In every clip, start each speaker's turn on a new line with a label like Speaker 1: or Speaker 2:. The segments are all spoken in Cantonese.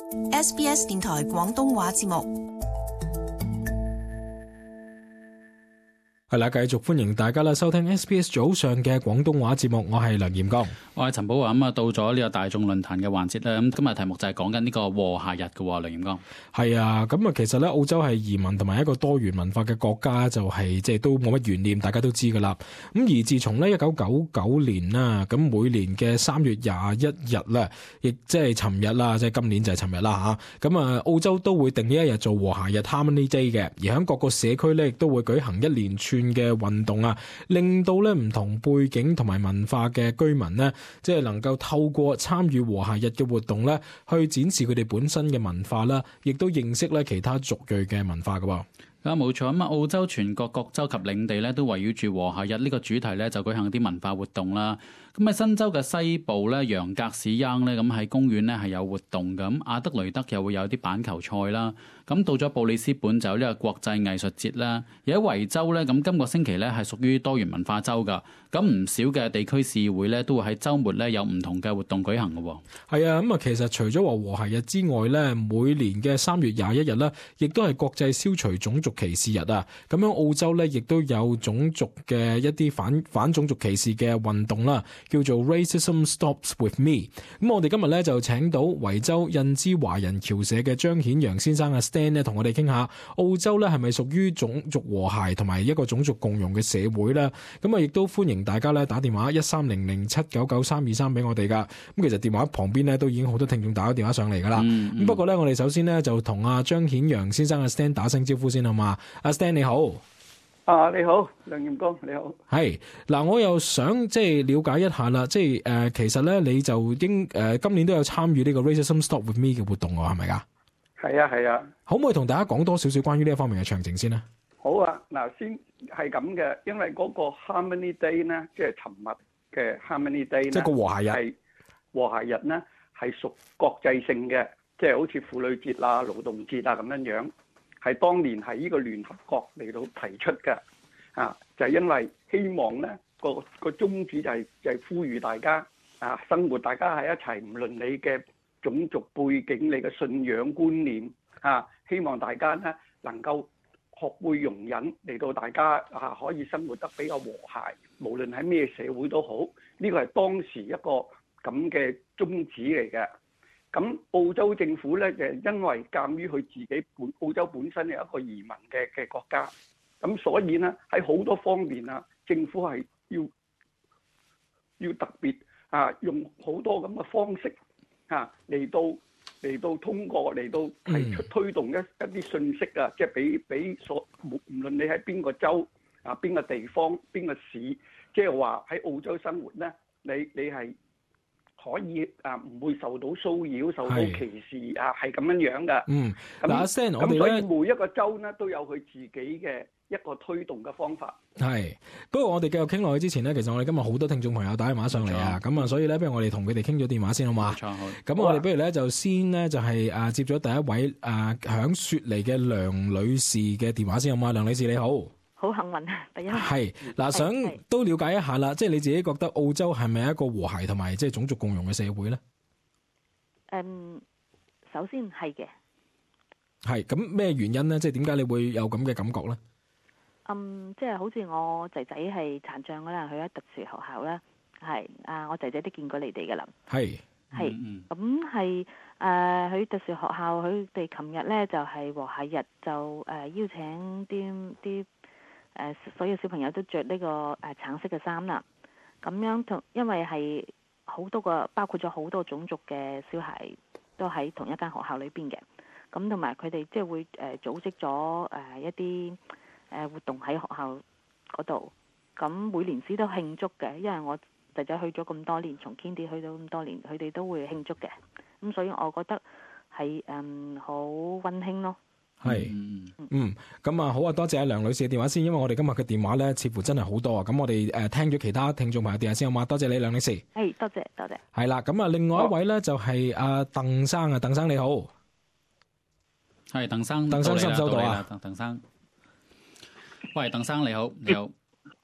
Speaker 1: SBS 電台廣東話節目。
Speaker 2: 係啦，繼續歡迎大家啦，收聽 SBS 早上嘅廣東話節目，我係梁炎剛，
Speaker 3: 我係陳寶華。咁到咗呢個大眾論壇嘅環節咧，咁今日題目就係講緊呢個和諧日嘅，梁炎剛。係
Speaker 2: 啊，咁其實咧澳洲係移民同埋一個多元文化嘅國家，就係即係都冇乜懸念，大家都知噶啦。咁而自從咧1999年啦，咁每年嘅3月21日咧，亦即係尋日啦，即係今年就係尋日啦吓。咁澳洲都會定呢一日做和諧日 Harmony Day 嘅，而喺各個社區咧亦都會舉行一連串嘅運動啊，令到咧唔同背景同埋文化嘅居民呢，即係能夠透過參與和諧日嘅活動咧，去展示佢哋本身嘅文化啦，亦都認識咧其他族裔嘅文化噶。
Speaker 3: 冇錯，咁澳洲全國各州及領地咧都圍繞住和諧日呢個主題咧，就舉行啲文化活動啦。咁喺新州嘅西部咧，楊格士央咧，咁喺公園咧係有活動嘅。咁阿德雷德又會有啲板球賽啦。咁到咗布里斯本就有呢個國際藝術節啦。而喺維州咧，咁今個星期咧係屬於多元文化州噶。咁唔少嘅地區市議會咧都會喺週末咧有唔同嘅活動舉行嘅。
Speaker 2: 係啊，咁其實除咗話和諧日之外咧，每年嘅3月21日咧，亦都係國際消除種族歧視日啊。咁樣澳洲咧亦都有種族嘅一啲反種族歧視嘅運動啦，叫做 Racism Stops With Me。咁我哋今日咧就請到維州印支華人僑社嘅張顯陽先生Stan 咧，同我哋傾下澳洲咧係咪屬於種族和諧同埋一個種族共融嘅社會咧？咁亦都歡迎大家咧打電話1300799323俾我哋噶。咁其實電話旁邊咧都已經好多聽眾打咗電話上嚟噶啦。咁不過咧，我哋首先咧就同阿張顯陽先生Stan 打聲招呼先好嘛？阿 Stan 你好。
Speaker 4: 你好，梁炎剛你好。
Speaker 2: 係嗱，我又想即係了解一下啦，即係其實咧你就應今年都有參與呢個 Racism Stop With Me 嘅活動喎，係咪噶？
Speaker 4: 係啊。
Speaker 2: 可唔可以同大家講多少少關於呢一方面嘅詳情先呢？
Speaker 4: 好啊，嗱，先係咁嘅，因為嗰個 Harmony Day 咧，即係尋日嘅 Harmony Day 咧，
Speaker 2: 即係個和諧日，
Speaker 4: 係和諧日咧係屬國際性嘅，即係好似婦女節啊、勞動節啊咁樣。係當年係呢個聯合國嚟到提出嘅，就係因為希望咧個宗旨就係呼籲大家生活，大家喺一齊，唔論你嘅種族背景、你嘅信仰觀念希望大家咧能夠學會容忍，嚟到大家可以生活得比較和諧，無論喺咩社會都好。呢個係當時一個咁嘅宗旨嚟嘅。咁澳洲政府咧就因為鑑於佢自己澳洲本身係一個移民嘅國家，咁所以咧喺好多方面政府係要特別用好多咁嘅方式嚟到通過嚟到提出推動一啲信息即係俾無論你喺邊個州邊個地方邊個市，即係話喺澳洲生活咧，你係可以唔會受到騷擾、受到歧視係咁樣嘅。
Speaker 2: 嗱，Stan，我哋
Speaker 4: 所以每一個州呢都有佢自己嘅一個推動嘅方法。
Speaker 2: 係，不過我哋繼續傾落去之前呢，其實我哋今日好多聽眾朋友打電話上嚟啊，咁所以咧，不如我哋同佢哋傾咗電話先好嘛？冇錯，咁我哋不如咧就先呢，就係接咗第一位響雪梨嘅梁女士嘅電話先好嘛？梁女士你好。
Speaker 5: 好幸運啊！第一
Speaker 2: 係嗱，想都了解一下啦，即係你自己覺得澳洲係咪一個和諧同埋即係種族共融嘅社會咧？
Speaker 5: 首先係嘅。
Speaker 2: 係咁咩原因咧？即係點解你會有咁嘅感覺咧？
Speaker 5: 即係好似我仔仔係殘障嗰陣，去咗特殊學校啦。係我仔仔都見過你哋噶啦。係咁係去特殊學校，佢哋琴日咧就係和諧日，就邀請啲所有小朋友都着呢個橙色嘅衫啦。咁樣因為係好多個，包括咗好多種族嘅小孩都喺同一間學校裏邊嘅。咁同埋佢哋即係會組織咗一啲活動喺學校嗰度。咁每年都慶祝嘅，因為我仔仔去咗咁多年，從 Kindy 去到咁多年，佢哋都會慶祝嘅。咁所以我覺得係好溫馨咯。
Speaker 2: 係，咁好啊！多謝阿梁女士嘅電話先，因為我哋今日嘅電話咧，似乎真係好多啊！咁我哋聽咗其他聽眾朋友電話先好嘛？多謝你，梁女士。
Speaker 5: 係，多謝。
Speaker 2: 係啦，咁另外一位咧就係阿鄧生啊，鄧生你好。
Speaker 3: 係鄧生，
Speaker 2: 收唔收到啊？
Speaker 3: 鄧生，喂，鄧生你好，你好。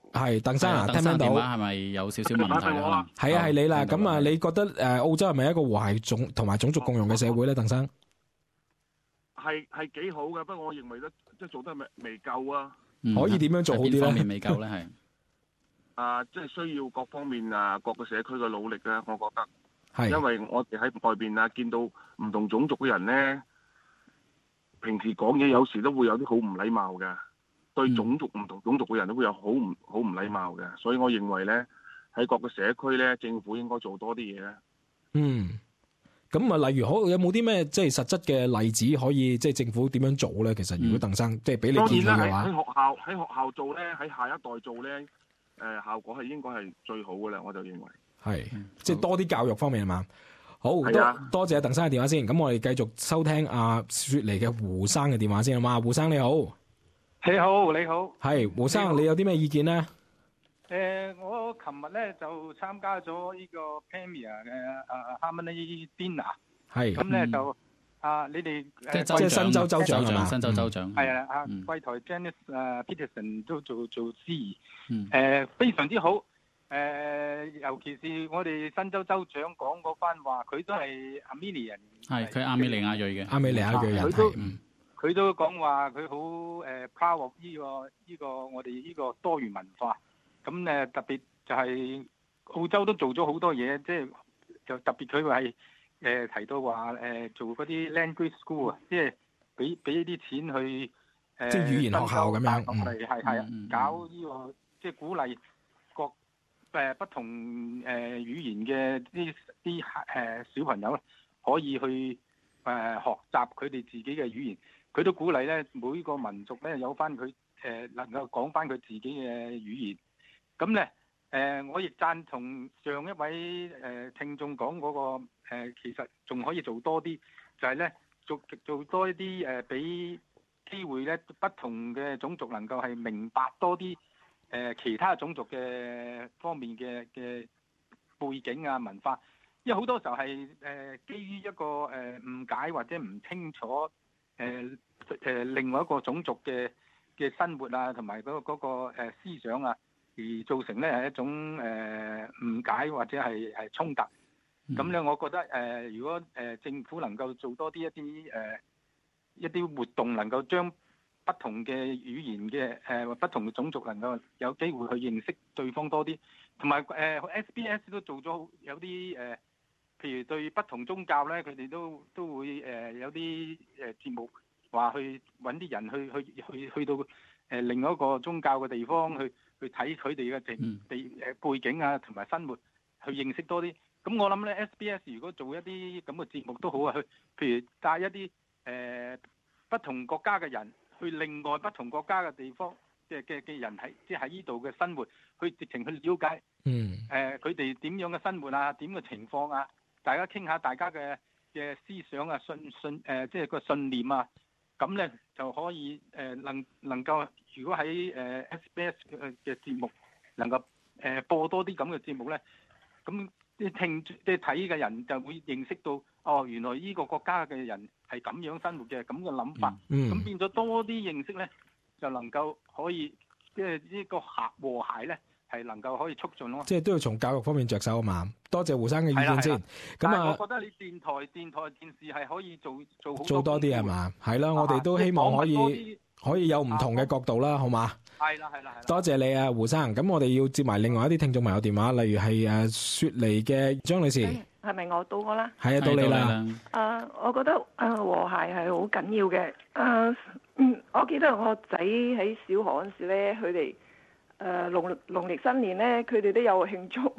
Speaker 2: 係鄧生啊，
Speaker 3: 鄧
Speaker 2: 聽唔聽到？
Speaker 3: 電話係咪有少少問題啊？
Speaker 2: 係啊，係你啦。咁啊，你覺得澳洲係咪一個和諧同埋種族共融嘅社會咧？鄧生
Speaker 6: 係幾好嘅，不過我認為咧，即係做得未夠啊。
Speaker 2: 可以點樣做好啲咧？
Speaker 3: 邊方面未夠咧？係
Speaker 6: 即係需要各方面各個社區嘅努力咧。我覺得
Speaker 2: 係，
Speaker 6: 因為我哋喺外邊見到唔同種族嘅人咧，平時講嘢有時都會有啲好唔禮貌嘅。對唔同種族嘅人都會有好唔禮貌嘅，所以我認為咧，喺各個社區咧，政府應該做多啲嘢咧。
Speaker 2: 咁啊，例如有冇啲咩即係實質嘅例子可以即係政府點樣做咧？其實如果鄧生即係俾你建議嘅話，
Speaker 6: 喺學校做咧，喺下一代做咧，效果係應該係最好嘅啦。我就認為
Speaker 2: 係即係多啲教育方面係嘛？好，多謝鄧生嘅電話先。咁我哋繼續收聽阿雪梨嘅胡生嘅電話先啊嘛。胡生你好。
Speaker 7: 你好，你好，
Speaker 2: 係胡生，你有啲咩意見呢？
Speaker 7: 我琴日咧就參加咗呢個 Premier 嘅Harmony Dinner， 係咁咧就你哋
Speaker 3: 即係新州州長係嘛？新州州長
Speaker 7: 係啊，貴台 Janice Peterson 都做司儀，非常之好，尤其是我哋新州州長講嗰番話，佢都係亞美尼人，
Speaker 3: 係佢亞美尼亞裔嘅，
Speaker 2: 亞美尼亞裔人
Speaker 7: 佢都講話佢好proud of 呢個我哋呢個多元文化，咁特別就係澳洲都做咗好多嘢，即係就特別佢係提到話做嗰啲 language school 啊，即係俾啲錢去
Speaker 2: 即係語言學校咁樣，
Speaker 7: 係搞呢個即係鼓勵各不同語言嘅啲小朋友可以去學習佢哋自己嘅語言。佢都鼓勵咧，每個民族咧有翻佢能夠講翻佢自己嘅語言。咁咧我亦贊同上一位聽眾講嗰個其實仲可以做多啲，就係咧做多一啲俾機會咧不同嘅種族能夠係明白多啲其他種族嘅方面嘅背景啊文化。因為好多時候係基於一個誤解或者唔清楚。另外一個種族嘅生活啊，同埋嗰個思想啊，而造成咧係一種誤解或者係衝突。咁咧，我覺得如果政府能夠做多啲一啲活動，能夠將不同嘅語言嘅不同嘅種族能夠有機會去認識對方多啲，同埋SBS 都做咗有啲譬如對不同宗教咧，佢哋都會有啲節目，話去揾啲人去到另外一個宗教嘅地方去睇佢哋嘅背景啊，同埋生活，去認識多啲。咁我諗咧 SBS 如果做一啲咁嘅節目都好啊，譬如帶一啲不同國家嘅人去另外不同國家嘅地方嘅人喺呢度嘅生活，去直情去了解佢哋點樣嘅生活啊，點嘅情況啊。大家傾下大家嘅思想啊，即係個信念啊，咁咧就可以能夠，如果喺SBS 嘅節目能夠播多啲咁嘅節目咧，咁啲即係睇嘅人就會認識到，哦，原來呢個國家嘅人係咁樣生活嘅，咁嘅諗法，咁變咗多啲認識咧，就能夠可以即係呢個和諧咧。係能夠可以促進咯，
Speaker 2: 即係都要從教育方面着手啊嘛。多謝胡生嘅意見先。
Speaker 7: 咁啊，我覺得你電台電視係可以做
Speaker 2: 多啲係嘛？係啦，我哋都希望可以有唔同嘅角度啦，好嘛？
Speaker 7: 係啦。
Speaker 2: 多謝你啊，胡生。咁我哋要接埋另外一啲聽眾朋友電話，例如係雪梨嘅張女士。
Speaker 8: 係咪到我啦？
Speaker 2: 係啊，到你啦。
Speaker 8: 我覺得和諧係好緊要嘅。我記得我仔喺小學嗰陣時咧，佢哋。農曆新年咧，佢哋都有慶祝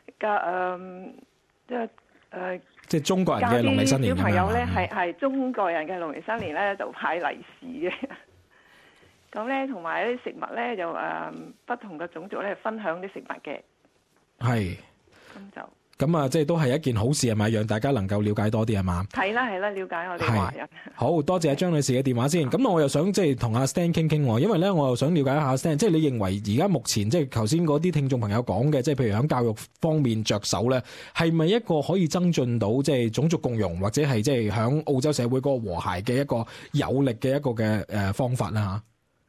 Speaker 2: 即係中國人嘅農曆新年咁樣。小朋友咧
Speaker 8: 係中國人嘅農曆新年咧，就派利是嘅。咁咧，同埋啲食物咧，就不同嘅種族咧分享啲食物嘅。
Speaker 2: 係。
Speaker 8: 咁就。
Speaker 2: 咁啊，即係都係一件好事係咪？讓大家能夠了解多啲係嘛？
Speaker 8: 係啦，了解我哋華人。
Speaker 2: 好多謝張女士嘅電話先。咁我又想即係同阿 Stan 傾傾，因為咧我又想了解一下 Stan，即係你認為而家目前即係頭先嗰啲聽眾朋友講嘅，即係譬如喺教育方面着手咧，係咪一個可以增進到即係種族共融，或者係即係喺澳洲社會嗰個和諧嘅一個有力嘅一個嘅方法啦？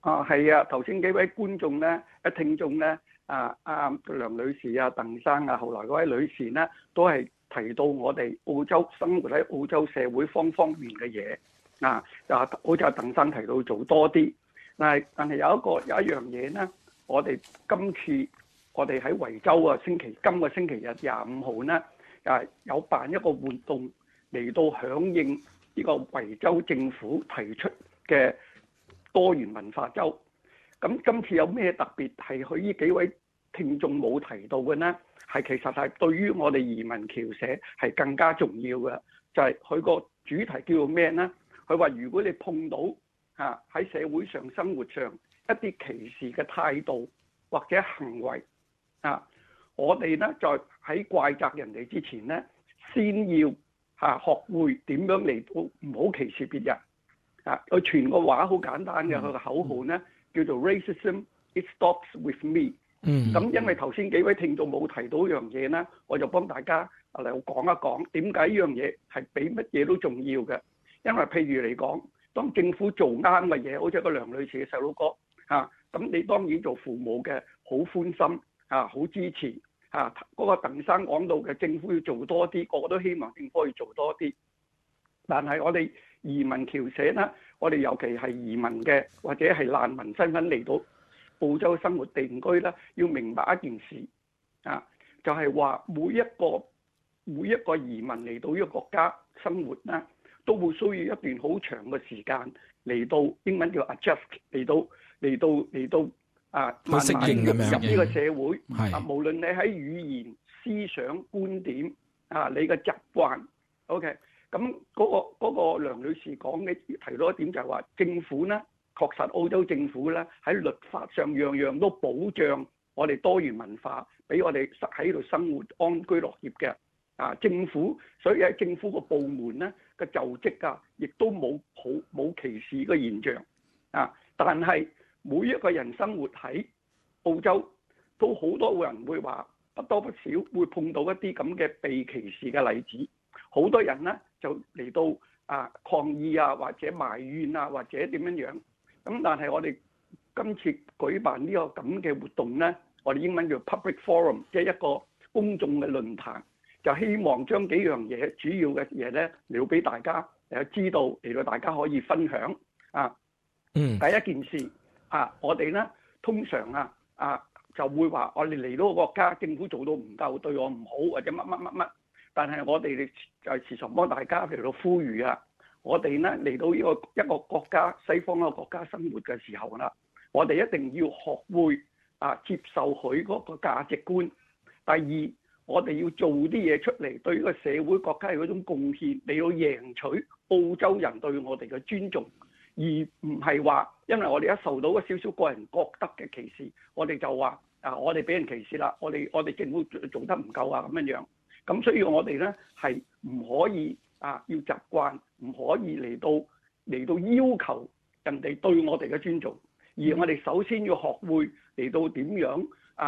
Speaker 4: 係啊，頭先幾位觀眾咧、聽眾咧，梁女士啊、鄧生啊，後來嗰位女士咧，都係提到我哋澳洲生活喺澳洲社會方方面嘅嘢就好似阿鄧生提到做多啲，但係有一樣嘢咧，我哋今次我哋喺維州啊，今個星期日25號咧，有辦一個活動嚟到響應呢個維州政府提出嘅多元文化周。咁今次有咩特別係佢呢幾位聽眾冇提到嘅呢？係其實係對於我哋移民僑社係更加重要嘅，就係佢個主題叫做咩呢？佢話如果你碰到喺社會上生活上一啲歧視嘅態度或者行為我哋呢在喺怪責人哋之前呢，先要學會點樣嚟到唔好歧視別人。佢全個話好簡單嘅，佢個口號呢叫做 Racism It Stops With Me。咁因為頭先幾位聽眾冇提到一樣嘢呢，我就幫大家嚟講一講點解呢樣嘢係比乜嘢都重要嘅。因為譬如嚟講，當政府做啱嘅嘢，好似個梁女士嘅細佬哥咁你當然做父母嘅好歡心好支持嗰個鄧生講到嘅政府要做多啲，個個都希望政府可以做多啲。但係我哋移民僑社呢，我哋尤其係移民嘅或者係難民身份嚟到澳洲生活定居呢，要明白一件事就係話每一個移民嚟到呢個國家生活呢，都會需要一段好長嘅時間嚟到英文叫 adjust 嚟到慢慢融入呢個社會。無論你喺語言、思想、觀點你嘅習慣 ，OK。咁嗰個梁女士講嘅提到一點就係話，政府呢確實澳洲政府呢喺律法上樣樣都保障我哋多元文化，俾我哋喺度生活安居樂業嘅。政府所以喺政府個部門呢嘅就職亦都冇歧視嘅現象。但係每一個人生活喺澳洲，都好多人會話不多不少會碰到一啲咁嘅被歧視嘅例子。好多人呢就嚟到抗議或者埋怨或者點樣。咁但係我哋今次舉辦呢個咁嘅活動呢，我哋英文叫 public forum， 即係一個公眾嘅論壇，就希望將幾樣嘢主要嘅嘢呢嚟到俾大家知道，嚟到大家可以分享。第一件事我哋呢通常就會話我哋嚟到個國家，政府做到唔夠，對我唔好或者乜。但係我哋就時常幫大家嚟到呼籲我哋呢嚟到一個國家，西方一個國家生活嘅時候啦，我哋一定要學會接受佢嗰個價值觀。第二，我哋要做啲嘢出嚟，對呢個社會國家嘅嗰種貢獻，你要贏取澳洲人對我哋嘅尊重，而唔係話因為我哋一受到一少少個人覺得嘅歧視，我哋就話我哋俾人歧視啦，我哋政府做得唔夠咁樣。咁所以我哋呢係唔可以要習慣，唔可以嚟到要求人哋對我哋嘅尊重，而我哋首先要學會嚟到點樣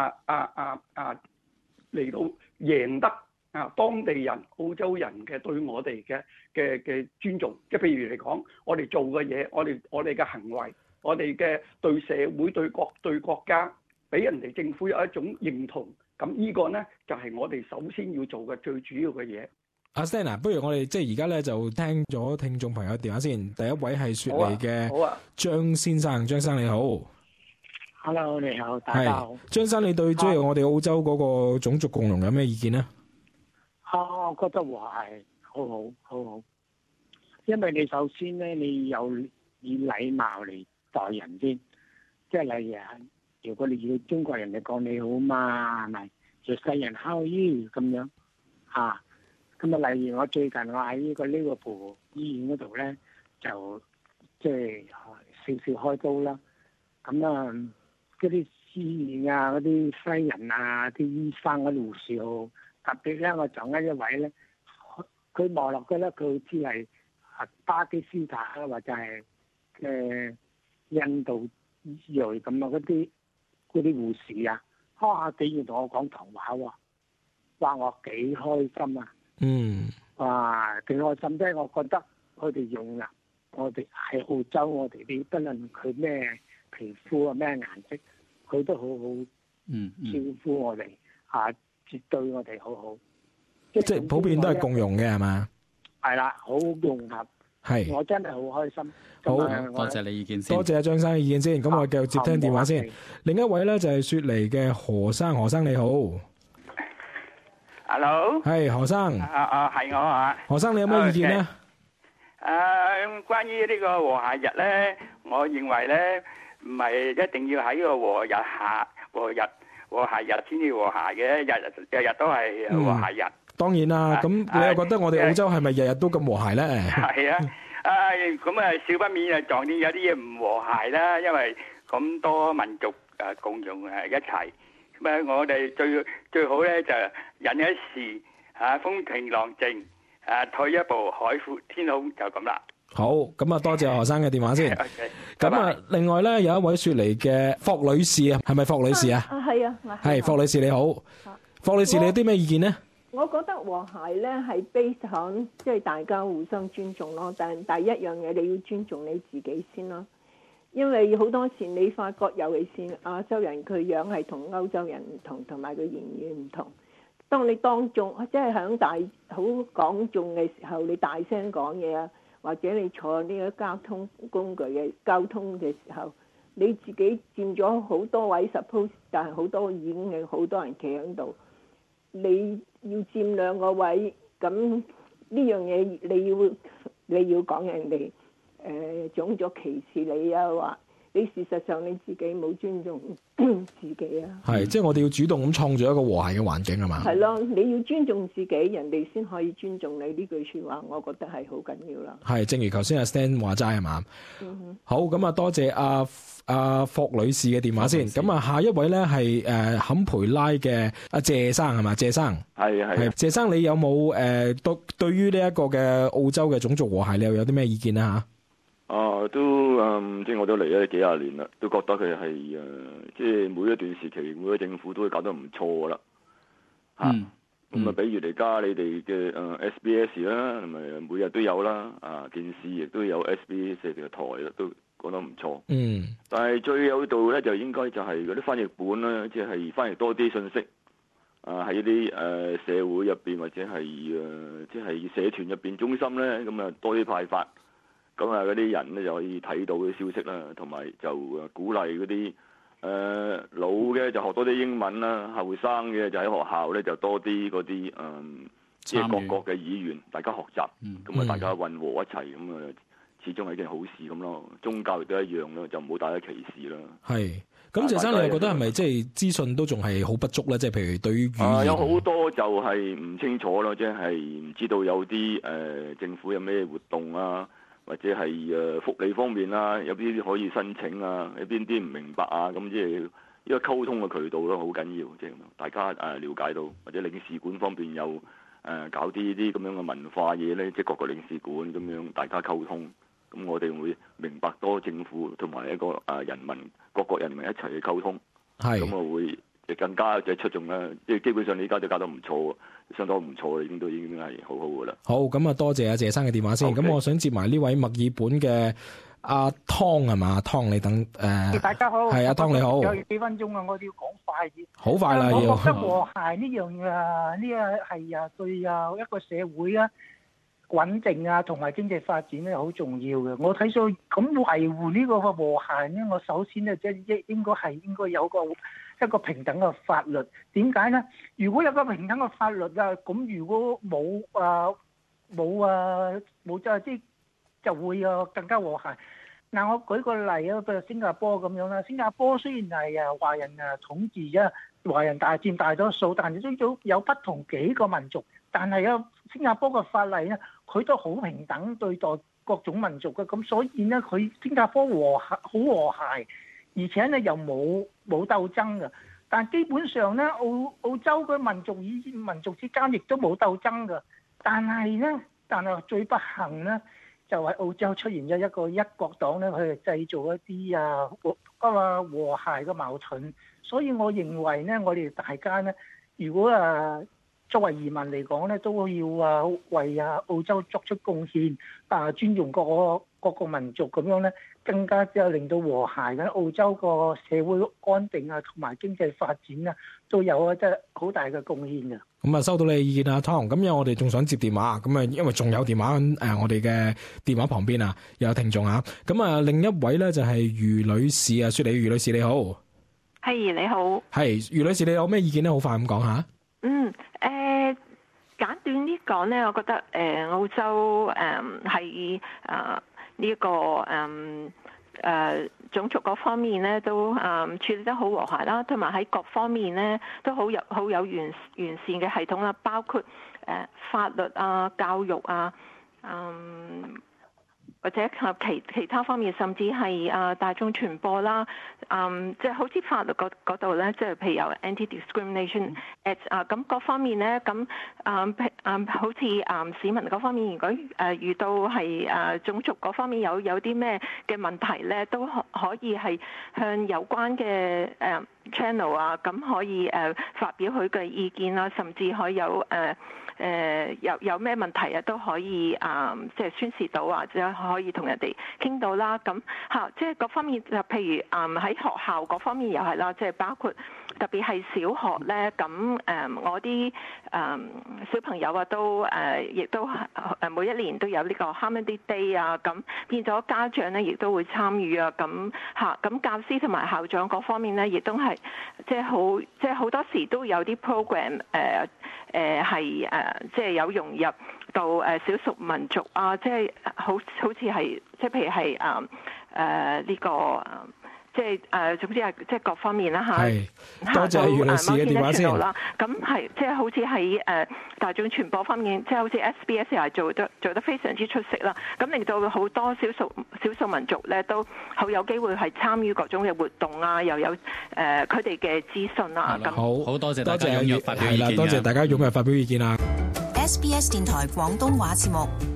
Speaker 4: 嚟到贏得當地人、澳洲人嘅對我哋嘅尊重。即係譬如嚟講，我哋做嘅嘢，我哋嘅行為，我哋嘅對社會、對國家，俾人哋政府有一種認同。咁呢個呢，就係我哋首先要做嘅最主要嘅嘢。
Speaker 2: 阿 Stan，不如我哋即係而家咧就聽咗聽眾朋友電話先。第一位係雪梨嘅張先生，張生你好。
Speaker 9: Hello， 你好，大家好。
Speaker 2: 張生，你對即係我哋澳洲嗰個種族共融有咩意見呢？
Speaker 9: 我覺得話係好好，因為你首先咧，你有以禮貌嚟待人先，即係例如果你要中國人嚟講你好嘛，係咪？就世人 How are you 咁樣咁例如我最近我喺呢個利物浦醫院嗰度咧，就即係少開刀啦。咁嗰啲司員嗰啲西人啲醫生嗰啲護士好，特別咧我撞啱一位咧，佢望落去咧，佢好似係巴基斯坦或者係印度裔咁嗰啲護士竟然同我講唐話喎，話我幾開心啊！哇，幾開心！即係我覺得佢哋用我哋喺澳洲，我哋啲不論佢咩皮膚啊咩顏色，佢都好好招呼我哋絕對我哋好好。即係
Speaker 2: 普遍都係共融嘅係嘛？
Speaker 9: 係啦，好融合。係，我真係好開心。
Speaker 2: 好，
Speaker 3: 多謝你意見先。
Speaker 2: 多謝阿張生嘅意見先。咁我繼續接聽電話先。另一位咧就係雪梨嘅何生，何生你好。
Speaker 10: Hello。
Speaker 2: 係何生。
Speaker 10: 係我啊。
Speaker 2: 何生你有咩意見呢？
Speaker 10: 關於呢個和諧日咧，我認為咧唔係一定要喺個和諧日先至和諧嘅，日日都係和諧日。
Speaker 2: 當然啦，咁你又覺得我哋澳洲係咪日日都咁和諧咧？
Speaker 10: 係啊，咁啊少不免撞見有啲嘢唔和諧啦，因為咁多民族共融一齊，咁啊我哋最好咧就忍一時風平浪靜，退一步海闊天空，就咁啦。
Speaker 2: 好，咁啊多謝何生嘅電話先。咁啊，另外咧有一位雪梨嘅霍女士啊，係咪霍女士啊？
Speaker 11: 係啊，
Speaker 2: 係霍女士你好。霍女士你有啲咩意見呢？
Speaker 11: 我覺得和諧咧係 base on 即係大家互相尊重咯，但係第一樣嘢你要尊重你自己先咯，因為好多時你發覺尤其是亞洲人佢樣係同歐洲人唔同，同埋佢言語唔同。當你當眾即係響大好講眾嘅時候，你大聲講嘢啊，或者你坐呢個交通工具嘅交通嘅時候，你自己佔咗好多位 suppose， 但係好多已經係好多人企喺度。你要佔兩個位，咁呢樣嘢你要講人哋種族歧視你啊，話你事實上你自己冇尊重自己啊。係，
Speaker 2: 即係我哋要主動咁創造一個和諧嘅環境係嘛？
Speaker 11: 係咯，你要尊重自己，人哋先可以尊重你。呢句説話，我覺得係好緊要啦。係，
Speaker 2: 正如頭先阿 Stan 話齋係嘛？好，咁啊多謝阿霍女士嘅電話先。咁啊下一位咧係坎培拉嘅阿謝生係嘛？謝生係謝生，你有冇對於呢一個嘅澳洲嘅種族和諧，你又有啲咩意見啊？
Speaker 12: 即係我都嚟咗幾廿年啦，都覺得佢係即係每一段時期，每個政府都會搞得唔錯噶啦。咁比如嚟加你哋嘅SBS 啦，同埋每日都有啦，電視亦都有 SBS 嘅台啦，都講得唔錯。但係最有道咧，就應該就係嗰啲翻譯本啦，即係翻譯多啲信息。喺一啲社會入邊或者係即係社團入邊中心咧，咁啊多啲派發。咁啊，嗰啲人咧就可以睇到啲消息啦，同埋就鼓勵嗰啲老嘅就學多啲英文啦，後生嘅就喺學校咧就多啲嗰啲即係各國嘅語言，大家學習，咁啊大家混和一齊，咁啊始終係一件好事咁咯。宗教亦都一樣咯，就唔好大家歧視啦。係，咁謝生你又覺得係咪即係資訊都仲係好不足咧？即係譬如對於語言有好多就係唔清楚咯，即係唔知道有啲政府有咩活動啊。或者係福利方面啦，有邊啲可以申請啊？有邊啲唔明白啊？咁即係呢個溝通嘅渠道咯，好緊要，即係大家了解到，或者領事館方面有搞啲咁樣嘅文化嘢咧，即係各個領事館咁樣大家溝通，咁我哋會明白多政府同埋一個人民各國人民一齊去溝通，咁啊會更加嘅出眾啦。即係基本上你而家都搞得唔錯。相當唔錯，已經係好好噶啦。好，咁啊多謝阿謝生嘅電話先。咁我想接埋呢位墨爾本嘅阿湯係嘛？湯你等
Speaker 13: 大家好，
Speaker 2: 係阿湯你好。
Speaker 13: 有幾分鐘啊，我哋要講快啲。
Speaker 2: 好快啦，要。
Speaker 13: 我覺得和諧呢樣呢個係對一個社會啊穩定啊同埋經濟發展咧好重要嘅。我睇到咁維護呢個和諧咧，我首先咧即係應該有一個平等嘅法律。點解咧？如果有個平等嘅法律啊，咁如果冇就會更加和諧。嗱，我舉個例啊，譬如新加坡咁樣啦。新加坡雖然係華人統治啊，華人佔大多數，但係都有不同幾個民族。但係新加坡嘅法例咧，佢都好平等對待各種民族嘅。咁所以咧，佢新加坡好和諧。而且咧又冇鬥爭嘅，但基本上咧澳洲嘅民族之間亦都冇鬥爭嘅。但係最不幸咧就係澳洲出現咗一個一國黨咧，佢係製造一啲和諧嘅矛盾。所以我認為咧，我哋大家咧，如果作為移民嚟講咧，都要為澳洲作出貢獻，尊重各個民族咁樣咧，更加之後令到和諧嘅澳洲個社會安定啊，同埋經濟發展啊，都有即係好大嘅貢獻啊！
Speaker 2: 咁啊，收到你嘅意見啊，Tom。咁因為我哋仲想接電話，咁啊，因為仲有電話我哋嘅電話旁邊啊，有聽眾啊。咁啊，另一位咧就係余女士啊，雪梨余女士你好，
Speaker 14: 係你好，
Speaker 2: 係余女士，你有咩意見咧？好快咁講下。
Speaker 14: 簡短啲講咧，我覺得澳洲喺呢個種族嗰方面咧，都處理得好和諧啦，同埋喺各方面咧都好有完善嘅系統啦，包括法律啊、教育啊，或者其他方面，甚至係大眾傳播啦，即係好似法律嗰度咧，即係譬如有 Anti-Discrimination Act 咁各方面咧，咁好似市民嗰方面，如果遇到係種族嗰方面有啲咩嘅問題咧，都可以係向有關嘅channel 啊，咁可以發表佢嘅意見啦，甚至可以有有咩問題啊，都可以即係宣示到或者可以同人哋傾到啦。咁即係各方面，就譬如喺學校嗰方面又係啦，即係包括特別係小學咧，咁我啲小朋友啊都亦都每一年都有呢個 Harmony Day 啊，咁變咗家長咧亦都會參與啊，咁教師同埋校長嗰方面咧，亦都係即係好多時都有啲 program 係即係有融入到少數民族啊，即係好似係即係譬如係呢個即係總之係即係各方面啦嚇。係，多謝余女士嘅電話先。咁係即係好似喺大眾傳播方面，即係好似 SBS 又係做得非常之出色啦。咁令到好多少數民族咧都好有機會係參與各種嘅活動啊，又有佢哋嘅資訊啊。咁
Speaker 3: 好多謝大家踴躍發表意見。
Speaker 2: 多謝大家踴躍發表意見啊！
Speaker 1: SBS 電台廣東話節目。